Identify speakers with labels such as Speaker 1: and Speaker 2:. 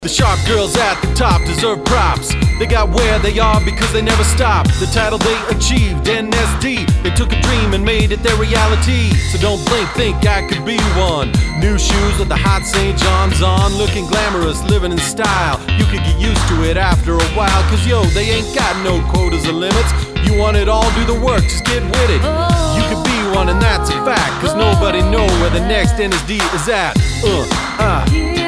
Speaker 1: The sharp girls at the top deserve props. They got where they are because they never stopped. The title they achieved, NSD. They took a dream and made it their reality. So don't blink, think I could be one. New shoes with the hot St. John's on, looking glamorous, living in style. You could get used to it after a while, cause yo, they ain't got no quotas or limits. You want it all, do the work, just get with it. You could be one and that's a fact, cause nobody know where the next NSD is at.